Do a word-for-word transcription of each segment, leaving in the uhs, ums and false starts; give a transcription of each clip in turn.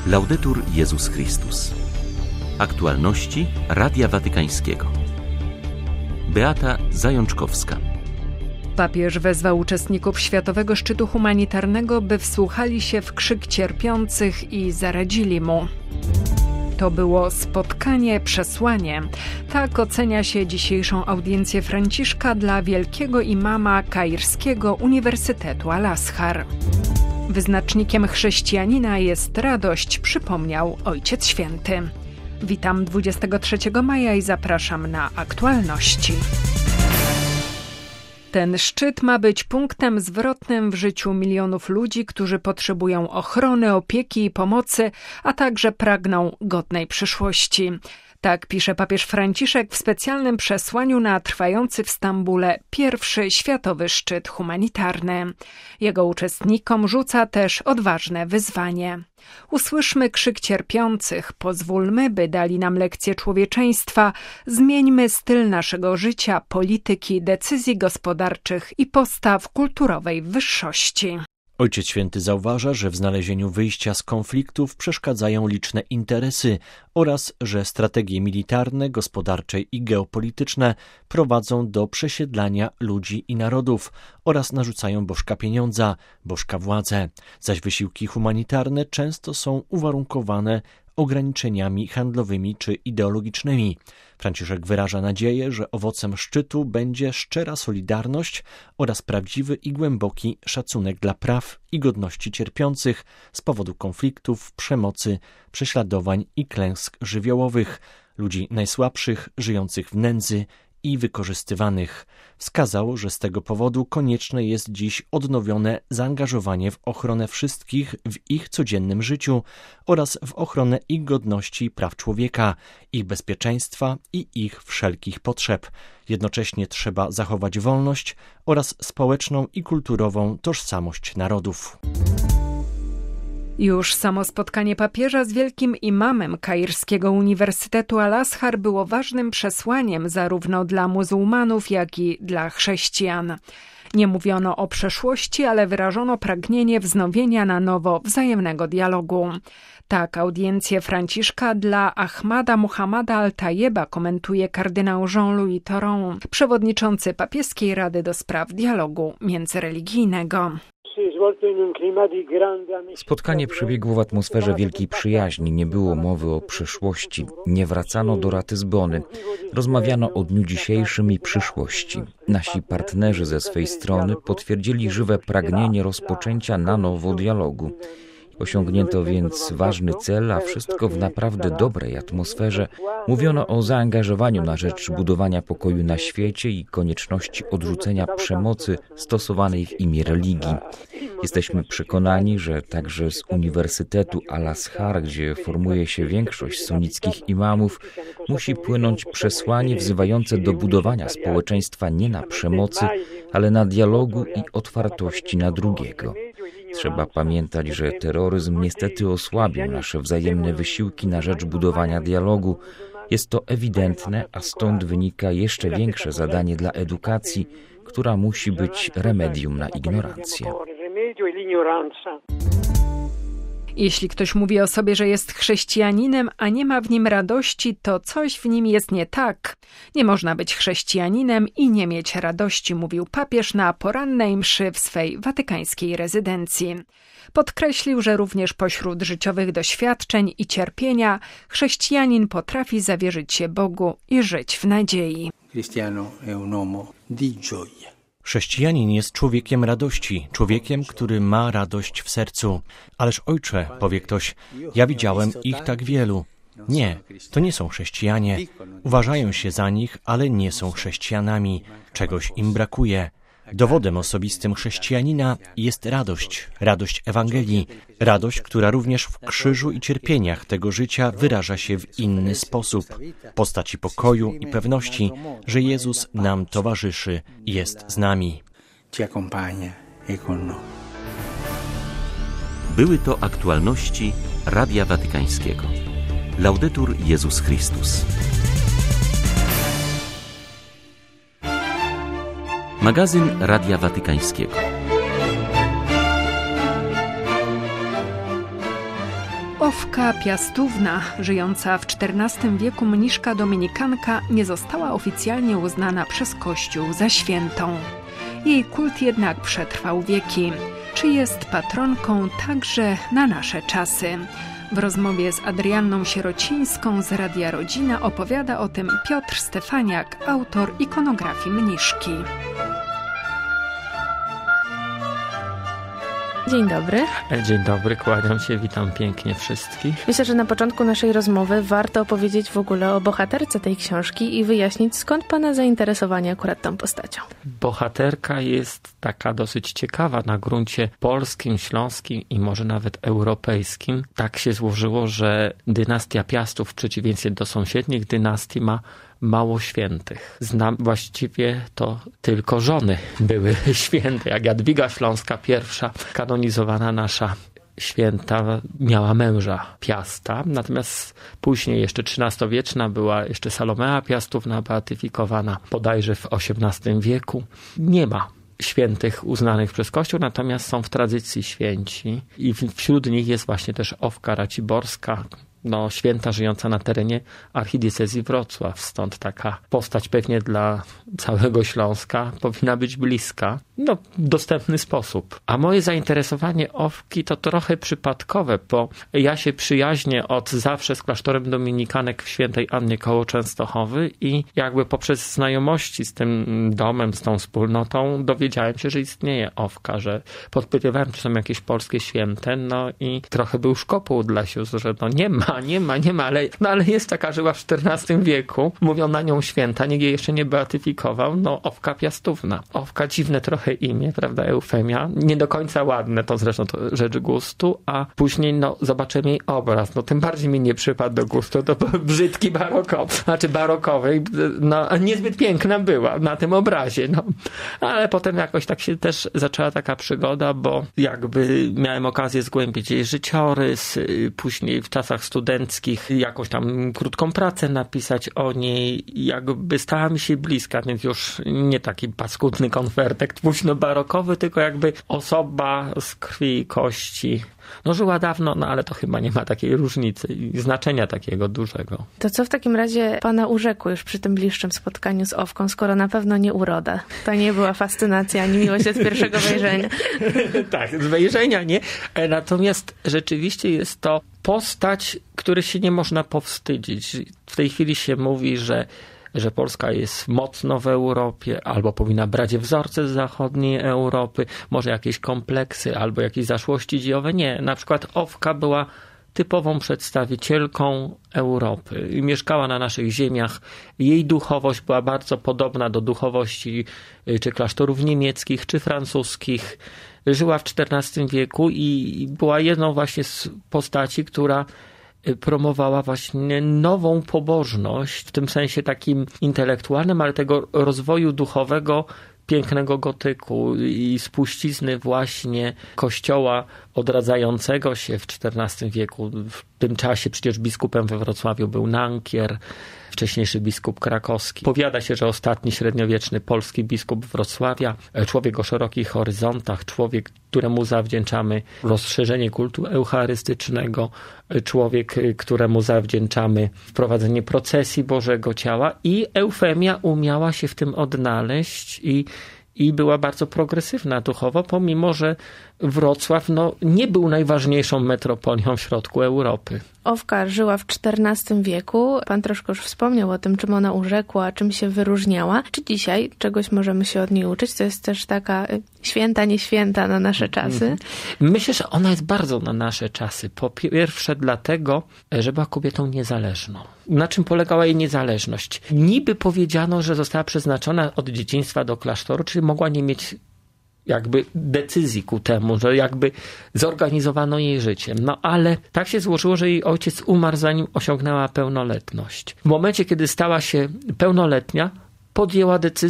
Laudetur Jezus Chrystus. Aktualności Radia Watykańskiego. Beata Zajączkowska. Papież wezwał uczestników Światowego Szczytu Humanitarnego, by wsłuchali się w krzyk cierpiących i zaradzili mu. To było spotkanie, przesłanie. Tak ocenia się dzisiejszą audiencję Franciszka dla wielkiego imama kairskiego Uniwersytetu Al-Azhar. Wyznacznikiem chrześcijanina jest radość, przypomniał Ojciec Święty. Witam dwudziestego trzeciego maja i zapraszam na aktualności. Ten szczyt ma być punktem zwrotnym w życiu milionów ludzi, którzy potrzebują ochrony, opieki i pomocy, a także pragną godnej przyszłości. Tak pisze papież Franciszek w specjalnym przesłaniu na trwający w Stambule pierwszy światowy szczyt humanitarny. Jego uczestnikom rzuca też odważne wyzwanie. Usłyszmy krzyk cierpiących, pozwólmy, by dali nam lekcję człowieczeństwa, zmieńmy styl naszego życia, polityki, decyzji gospodarczych i postaw kulturowej wyższości. Ojciec Święty zauważa, że w znalezieniu wyjścia z konfliktów przeszkadzają liczne interesy oraz że strategie militarne, gospodarcze i geopolityczne prowadzą do przesiedlania ludzi i narodów oraz narzucają bożka pieniądza, bożka władzę, zaś wysiłki humanitarne często są uwarunkowane ograniczeniami handlowymi czy ideologicznymi. Franciszek wyraża nadzieję, że owocem szczytu będzie szczera solidarność oraz prawdziwy i głęboki szacunek dla praw i godności cierpiących z powodu konfliktów, przemocy, prześladowań i klęsk żywiołowych, ludzi najsłabszych, żyjących w nędzy i wykorzystywanych. Wskazał, że z tego powodu konieczne jest dziś odnowione zaangażowanie w ochronę wszystkich w ich codziennym życiu oraz w ochronę ich godności i praw człowieka, ich bezpieczeństwa i ich wszelkich potrzeb. Jednocześnie trzeba zachować wolność oraz społeczną i kulturową tożsamość narodów. Już samo spotkanie papieża z wielkim imamem kairskiego Uniwersytetu Al-Azhar było ważnym przesłaniem zarówno dla muzułmanów, jak i dla chrześcijan. Nie mówiono o przeszłości, ale wyrażono pragnienie wznowienia na nowo wzajemnego dialogu. Tak audiencję Franciszka dla Ahmada Muhammada Al-Tayeba komentuje kardynał Jean-Louis Thoron, przewodniczący Papieskiej Rady do Spraw Dialogu Międzyreligijnego. Spotkanie przebiegło w atmosferze wielkiej przyjaźni, nie było mowy o przeszłości, nie wracano do Ratyzbony. Rozmawiano o dniu dzisiejszym i przyszłości. Nasi partnerzy ze swej strony potwierdzili żywe pragnienie rozpoczęcia na nowo dialogu. Osiągnięto więc ważny cel, a wszystko w naprawdę dobrej atmosferze. Mówiono o zaangażowaniu na rzecz budowania pokoju na świecie i konieczności odrzucenia przemocy stosowanej w imię religii. Jesteśmy przekonani, że także z Uniwersytetu Al-Azhar, gdzie formuje się większość sunnickich imamów, musi płynąć przesłanie wzywające do budowania społeczeństwa nie na przemocy, ale na dialogu i otwartości na drugiego. Trzeba pamiętać, że terroryzm niestety osłabił nasze wzajemne wysiłki na rzecz budowania dialogu. Jest to ewidentne, a stąd wynika jeszcze większe zadanie dla edukacji, która musi być remedium na ignorancję. Jeśli ktoś mówi o sobie, że jest chrześcijaninem, a nie ma w nim radości, to coś w nim jest nie tak. Nie można być chrześcijaninem i nie mieć radości, mówił papież na porannej mszy w swej watykańskiej rezydencji. Podkreślił, że również pośród życiowych doświadczeń i cierpienia chrześcijanin potrafi zawierzyć się Bogu i żyć w nadziei. Chrześcijanin jest człowiekiem radości, człowiekiem, który ma radość w sercu. Ależ ojcze, powie ktoś, ja widziałem ich tak wielu. Nie, to nie są chrześcijanie. Uważają się za nich, ale nie są chrześcijanami. Czegoś im brakuje. Dowodem osobistym chrześcijanina jest radość, radość Ewangelii, radość, która również w krzyżu i cierpieniach tego życia wyraża się w inny sposób, w postaci pokoju i pewności, że Jezus nam towarzyszy i jest z nami. Były to aktualności Radia Watykańskiego. Laudetur Jezus Chrystus. Magazyn Radia Watykańskiego. Owka Piastówna, żyjąca w czternastym wieku mniszka dominikanka, nie została oficjalnie uznana przez Kościół za świętą. Jej kult jednak przetrwał wieki. Czy jest patronką także na nasze czasy? W rozmowie z Adrianną Sierocińską z Radia Rodzina opowiada o tym Piotr Stefaniak, autor ikonografii mniszki. Dzień dobry. Dzień dobry, kłaniam się, witam pięknie wszystkich. Myślę, że na początku naszej rozmowy warto opowiedzieć w ogóle o bohaterce tej książki i wyjaśnić, skąd pana zainteresowanie akurat tą postacią. Bohaterka jest taka dosyć ciekawa na gruncie polskim, śląskim i może nawet europejskim. Tak się złożyło, że dynastia Piastów w przeciwieństwie do sąsiednich dynastii ma mało świętych. Znam właściwie to tylko żony były święte. Jak Jadwiga Śląska, pierwsza kanonizowana nasza święta, miała męża Piasta. Natomiast później jeszcze trzynastowieczna była jeszcze Salomea Piastówna beatyfikowana bodajże w osiemnastym wieku. Nie ma świętych uznanych przez Kościół, natomiast są w tradycji święci i wśród nich jest właśnie też Owka Raciborska, no, święta żyjąca na terenie archidiecezji Wrocław. Stąd taka postać pewnie dla całego Śląska powinna być bliska, no, w dostępny sposób. A moje zainteresowanie Owki to trochę przypadkowe, bo ja się przyjaźnię od zawsze z klasztorem dominikanek w Świętej Annie koło Częstochowy i jakby poprzez znajomości z tym domem, z tą wspólnotą dowiedziałem się, że istnieje Owka, że podpytywałem, czy są jakieś polskie święte, no i trochę był szkopuł dla sióstr, że no nie ma, nie ma, nie ma, ale, no ale jest taka, żyła w czternastym wieku, mówią na nią święta, nikt jej jeszcze nie beatyfikował, no Owka Piastówna. Owka, dziwne trochę imię, prawda, Eufemia, nie do końca ładne, to zresztą to rzecz gustu, a później no zobaczyłem jej obraz, no tym bardziej mi nie przypadł do gustu, to był brzydki barokowy, znaczy barokowy, no niezbyt piękna była na tym obrazie, no. Ale potem jakoś tak się też zaczęła taka przygoda, bo jakby miałem okazję zgłębić jej życiorys, później w czasach studenckich jakąś tam krótką pracę napisać o niej, jakby stała mi się bliska, więc już nie taki paskudny konwertek późno-barokowy, tylko jakby osoba z krwi i kości. No żyła dawno, no ale to chyba nie ma takiej różnicy i znaczenia takiego dużego. To co w takim razie pana urzekło już przy tym bliższym spotkaniu z Owką, skoro na pewno nie uroda? To nie była fascynacja ani miłość od pierwszego wejrzenia. Tak, z wejrzenia nie. Natomiast rzeczywiście jest to postać, której się nie można powstydzić. W tej chwili się mówi, że że Polska jest mocno w Europie, albo powinna brać wzorce z zachodniej Europy, może jakieś kompleksy, albo jakieś zaszłości dziejowe. Nie, na przykład Owka była typową przedstawicielką Europy i mieszkała na naszych ziemiach. Jej duchowość była bardzo podobna do duchowości czy klasztorów niemieckich, czy francuskich. Żyła w czternastym wieku i była jedną właśnie z postaci, która promowała właśnie nową pobożność, w tym sensie takim intelektualnym, ale tego rozwoju duchowego pięknego gotyku i spuścizny właśnie kościoła odradzającego się w czternastym wieku. W tym czasie przecież biskupem we Wrocławiu był Nankier, wcześniejszy biskup krakowski. Powiada się, że ostatni średniowieczny polski biskup Wrocławia, człowiek o szerokich horyzontach, człowiek, któremu zawdzięczamy rozszerzenie kultu eucharystycznego, człowiek, któremu zawdzięczamy wprowadzenie procesji Bożego Ciała i Eufemia umiała się w tym odnaleźć i I była bardzo progresywna duchowo, pomimo że Wrocław no, nie był najważniejszą metropolią w środku Europy. Owka żyła w czternastym wieku. Pan troszkę już wspomniał o tym, czym ona urzekła, czym się wyróżniała. Czy dzisiaj czegoś możemy się od niej uczyć? To jest też taka święta, nie święta na nasze czasy. Myślę, że ona jest bardzo na nasze czasy. Po pierwsze dlatego, że była kobietą niezależną. Na czym polegała jej niezależność? Niby powiedziano, że została przeznaczona od dzieciństwa do klasztoru, czyli mogła nie mieć jakby decyzji ku temu, że jakby zorganizowano jej życie. No ale tak się złożyło, że jej ojciec umarł, zanim osiągnęła pełnoletność. W momencie, kiedy stała się pełnoletnia, podjęła decyzję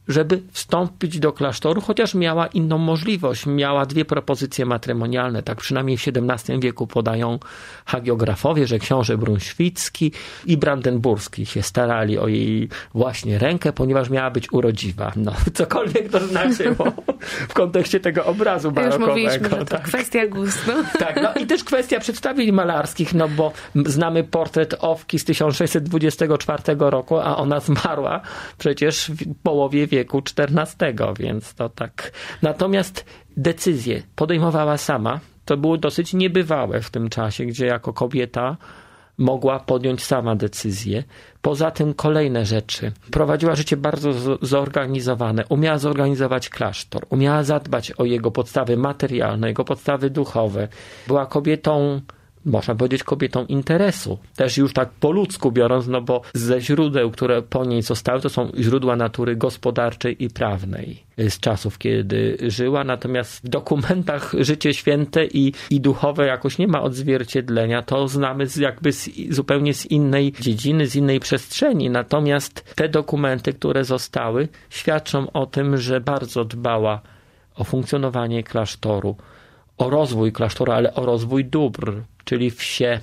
żeby wstąpić do klasztoru, chociaż miała inną możliwość. Miała dwie propozycje matrymonialne, tak przynajmniej w siedemnastym wieku podają hagiografowie, że książę Brunświcki i Brandenburski się starali o jej właśnie rękę, ponieważ miała być urodziwa. No, cokolwiek to znaczyło w kontekście tego obrazu barokowego. Już mówiliśmy, że to tak. kwestia gustu. Tak, no i też kwestia przedstawień malarskich, no bo znamy portret Owki z tysiąc sześćset dwudziestego czwartego roku, a ona zmarła przecież w połowie wieku czternastego, więc to tak. Natomiast decyzję podejmowała sama. To było dosyć niebywałe w tym czasie, gdzie jako kobieta mogła podjąć sama decyzję. Poza tym kolejne rzeczy. Prowadziła życie bardzo zorganizowane. Umiała zorganizować klasztor. Umiała zadbać o jego podstawy materialne, jego podstawy duchowe. Była kobietą, można powiedzieć, kobietą interesu. Też już tak po ludzku biorąc, no bo ze źródeł, które po niej zostały, to są źródła natury gospodarczej i prawnej z czasów, kiedy żyła. Natomiast w dokumentach życie święte i, i duchowe jakoś nie ma odzwierciedlenia. To znamy z, jakby z, zupełnie z innej dziedziny, z innej przestrzeni. Natomiast te dokumenty, które zostały, świadczą o tym, że bardzo dbała o funkcjonowanie klasztoru, o rozwój klasztoru, ale o rozwój dóbr, czyli wsie,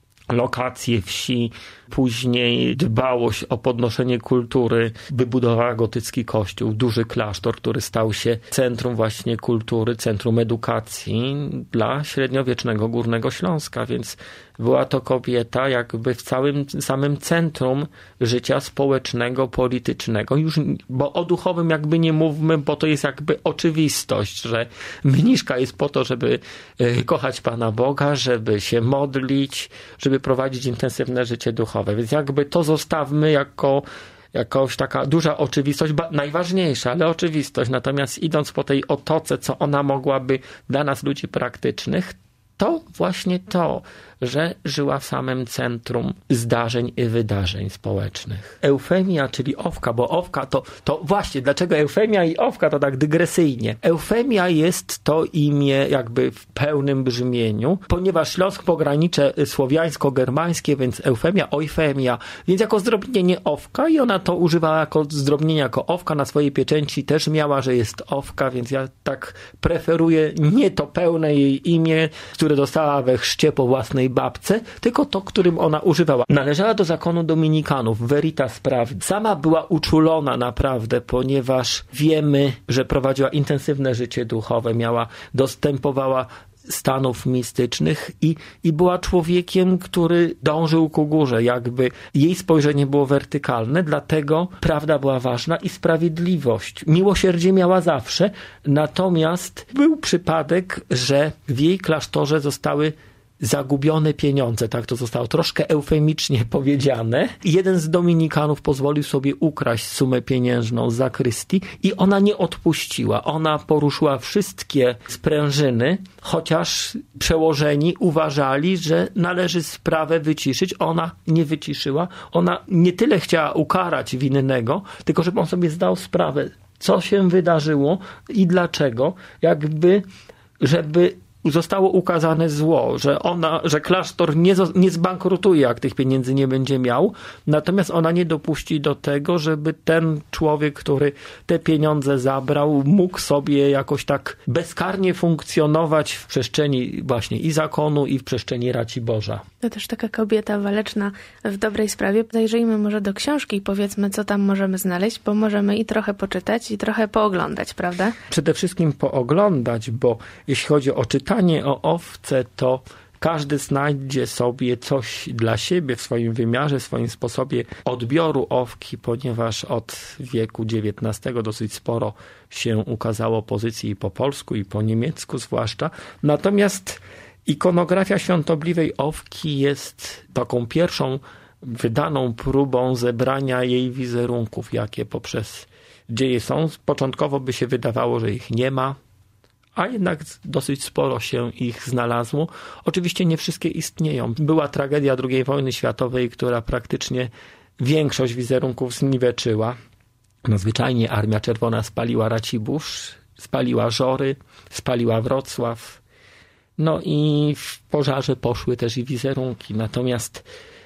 lokacje wsi, później dbałość o podnoszenie kultury, wybudowała gotycki kościół, duży klasztor, który stał się centrum właśnie kultury, centrum edukacji dla średniowiecznego Górnego Śląska, więc była to kobieta jakby w całym samym centrum życia społecznego, politycznego. Już, bo o duchowym jakby nie mówmy, bo to jest jakby oczywistość, że mniszka jest po to, żeby kochać Pana Boga, żeby się modlić, żeby prowadzić intensywne życie duchowe. Więc jakby to zostawmy jako jakaś taka duża oczywistość, najważniejsza, ale oczywistość. Natomiast idąc po tej otoce, co ona mogłaby dla nas, ludzi praktycznych, to właśnie to, że żyła w samym centrum zdarzeń i wydarzeń społecznych. Eufemia, czyli Owka, bo Owka to, to właśnie, dlaczego Eufemia i Owka to tak dygresyjnie? Eufemia jest to imię jakby w pełnym brzmieniu, ponieważ Śląsk pogranicze słowiańsko-germańskie, więc Eufemia, Oifemia, więc jako zdrobnienie Owka i ona to używała jako zdrobnienie, jako Owka na swojej pieczęci też miała, że jest Owka, więc ja tak preferuję nie to pełne jej imię, które dostała we chrzcie po własnej babce, tylko to, którym ona używała. Należała do zakonu dominikanów, veritas pravdi. Sama była uczulona naprawdę, ponieważ wiemy, że prowadziła intensywne życie duchowe, miała, dostępowała stanów mistycznych i, i była człowiekiem, który dążył ku górze. Jakby jej spojrzenie było wertykalne, dlatego prawda była ważna i sprawiedliwość. Miłosierdzie miała zawsze, natomiast był przypadek, że w jej klasztorze zostały zagubione pieniądze, tak to zostało troszkę eufemicznie powiedziane. Jeden z dominikanów pozwolił sobie ukraść sumę pieniężną z zakrystii i ona nie odpuściła. Ona poruszyła wszystkie sprężyny, chociaż przełożeni uważali, że należy sprawę wyciszyć. Ona nie wyciszyła. Ona nie tyle chciała ukarać winnego, tylko żeby on sobie zdał sprawę, co się wydarzyło i dlaczego, jakby, żeby zostało ukazane zło, że ona, że klasztor nie, nie zbankrutuje, jak tych pieniędzy nie będzie miał, natomiast ona nie dopuści do tego, żeby ten człowiek, który te pieniądze zabrał, mógł sobie jakoś tak bezkarnie funkcjonować w przestrzeni właśnie i zakonu, i w przestrzeni Raci Boża. To też taka kobieta waleczna w dobrej sprawie. Zajrzyjmy może do książki i powiedzmy, co tam możemy znaleźć, bo możemy i trochę poczytać, i trochę pooglądać, prawda? Przede wszystkim pooglądać, bo jeśli chodzi o czytanie o Owce, to każdy znajdzie sobie coś dla siebie w swoim wymiarze, w swoim sposobie odbioru Owki, ponieważ od wieku dziewiętnastego dosyć sporo się ukazało pozycji i po polsku, i po niemiecku zwłaszcza. Natomiast ikonografia świątobliwej Owki jest taką pierwszą wydaną próbą zebrania jej wizerunków, jakie poprzez dzieje są. Początkowo by się wydawało, że ich nie ma, a jednak dosyć sporo się ich znalazło. Oczywiście nie wszystkie istnieją. Była tragedia drugiej wojny światowej, która praktycznie większość wizerunków zniweczyła. No, zwyczajnie Armia Czerwona spaliła Racibórz, spaliła Żory, spaliła Wrocław. No i w pożarze poszły też i wizerunki. Natomiast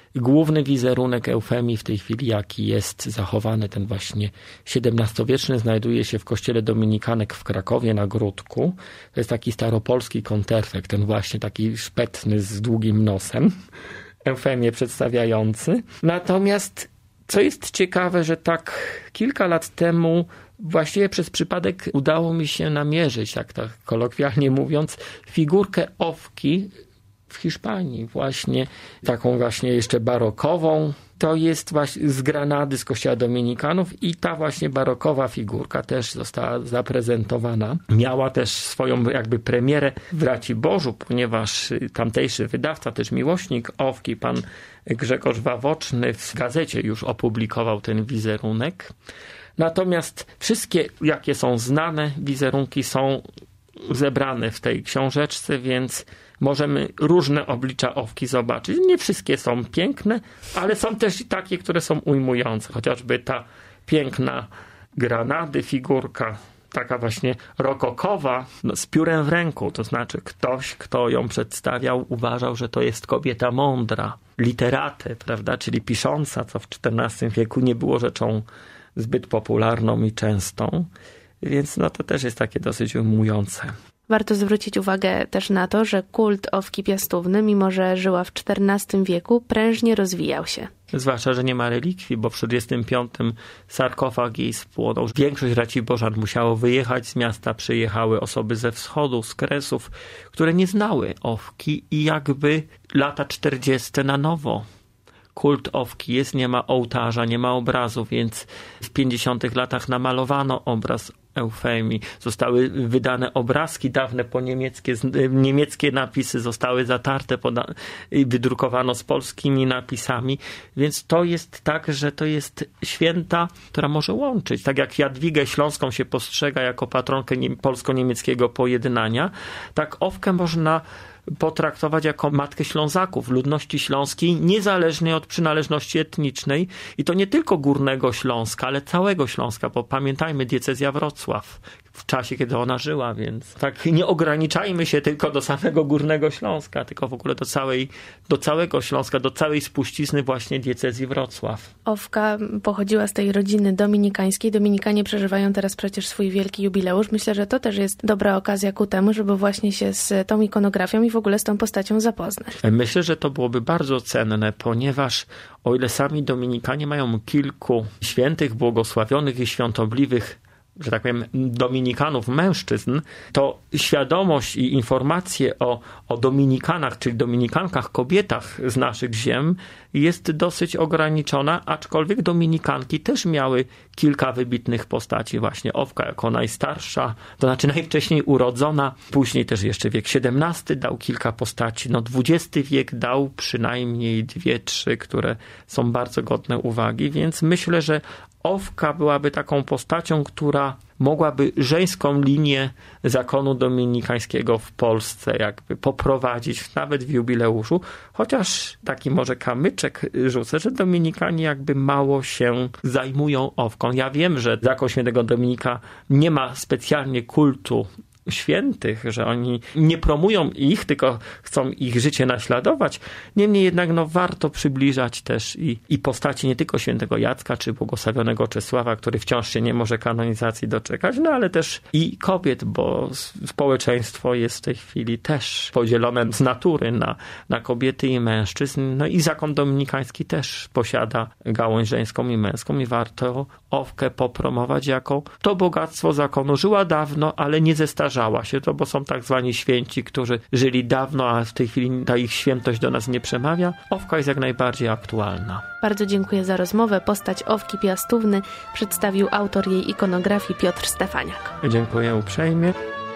główny wizerunek Eufemii w tej chwili, jaki jest zachowany, ten właśnie siedemnastowieczny, znajduje się w kościele dominikanek w Krakowie na Gródku. To jest taki staropolski konterfekt, ten właśnie taki szpetny z długim nosem, Eufemię przedstawiający. Natomiast co jest ciekawe, że tak kilka lat temu właściwie przez przypadek udało mi się namierzyć, jak tak kolokwialnie mówiąc, figurkę owki w Hiszpanii, właśnie taką właśnie jeszcze barokową. To jest właśnie z Granady, z kościoła dominikanów i ta właśnie barokowa figurka też została zaprezentowana. Miała też swoją jakby premierę w Raciborzu, ponieważ tamtejszy wydawca, też miłośnik owki, pan Grzegorz Wawoczny w gazecie już opublikował ten wizerunek. Natomiast wszystkie, jakie są znane wizerunki, są zebrane w tej książeczce, więc możemy różne oblicza owki zobaczyć. Nie wszystkie są piękne, ale są też i takie, które są ujmujące. Chociażby ta piękna Granady figurka, taka właśnie rokokowa, no, z piórem w ręku. To znaczy ktoś, kto ją przedstawiał, uważał, że to jest kobieta mądra, literatę, prawda, czyli pisząca, co w czternastym wieku nie było rzeczą zbyt popularną i częstą. Więc no to też jest takie dosyć ujmujące. Warto zwrócić uwagę też na to, że kult owki piastówny, mimo że żyła w czternastym wieku, prężnie rozwijał się. Zwłaszcza, że nie ma relikwii, bo w czterdziestym piątym sarkofag jej spłonął. Większość Raciborzan musiało wyjechać z miasta, przyjechały osoby ze wschodu, z Kresów, które nie znały owki i jakby lata czterdzieste na nowo. Kult owki jest, nie ma ołtarza, nie ma obrazu, więc w pięćdziesiątych latach namalowano obraz Eufemii. Zostały wydane obrazki dawne po niemieckie, niemieckie napisy zostały zatarte poda- i wydrukowano z polskimi napisami, więc to jest tak, że to jest święta, która może łączyć. Tak jak Jadwigę Śląską się postrzega jako patronkę nie- polsko-niemieckiego pojednania, tak owkę można potraktować jako matkę Ślązaków, ludności śląskiej, niezależnie od przynależności etnicznej. I to nie tylko Górnego Śląska, ale całego Śląska, bo pamiętajmy, diecezja Wrocław w czasie, kiedy ona żyła, więc tak nie ograniczajmy się tylko do samego Górnego Śląska, tylko w ogóle do całej, do całego Śląska, do całej spuścizny właśnie diecezji Wrocław. Owka pochodziła z tej rodziny dominikańskiej. Dominikanie przeżywają teraz przecież swój wielki jubileusz. Myślę, że to też jest dobra okazja ku temu, żeby właśnie się z tą ikonografią i w ogóle z tą postacią zapoznać. Myślę, że to byłoby bardzo cenne, ponieważ o ile sami Dominikanie mają kilku świętych, błogosławionych i świątobliwych, że tak powiem, dominikanów, mężczyzn, to świadomość i informacje o, o dominikanach, czyli dominikankach, kobietach z naszych ziem jest dosyć ograniczona, aczkolwiek dominikanki też miały kilka wybitnych postaci. Właśnie owka jako najstarsza, to znaczy najwcześniej urodzona, później też jeszcze wiek siedemnasty dał kilka postaci, no dwudziesty wiek dał przynajmniej dwie, trzy, które są bardzo godne uwagi, więc myślę, że owka byłaby taką postacią, która mogłaby żeńską linię zakonu dominikańskiego w Polsce jakby poprowadzić nawet w jubileuszu, chociaż taki może kamyczek rzucę, że Dominikanie jakby mało się zajmują owką. Ja wiem, że zakon świętego Dominika nie ma specjalnie kultu świętych, że oni nie promują ich, tylko chcą ich życie naśladować. Niemniej jednak no, warto przybliżać też i, i postaci nie tylko świętego Jacka czy błogosławionego Czesława, który wciąż się nie może kanonizacji doczekać, no ale też i kobiet, bo społeczeństwo jest w tej chwili też podzielone z natury na, na kobiety i mężczyzn. No i zakon dominikański też posiada gałąź żeńską i męską i warto owkę popromować jako to bogactwo zakonu. Żyła dawno, ale nie zestarzała się to, bo są tak zwani święci, którzy żyli dawno, a w tej chwili ta ich świętość do nas nie przemawia. Owka jest jak najbardziej aktualna. Bardzo dziękuję za rozmowę. Postać owki piastówny przedstawił autor jej ikonografii Piotr Stefaniak. Dziękuję uprzejmie.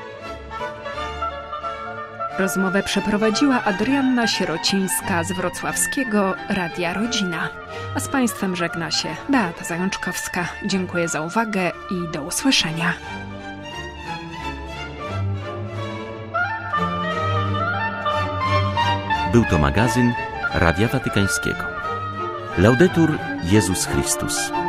Rozmowę przeprowadziła Adrianna Sierocińska z wrocławskiego Radia Rodzina. A z Państwem żegna się Beata Zajączkowska. Dziękuję za uwagę i do usłyszenia. Był to magazyn Radia Watykańskiego. Laudetur Jezus Chrystus.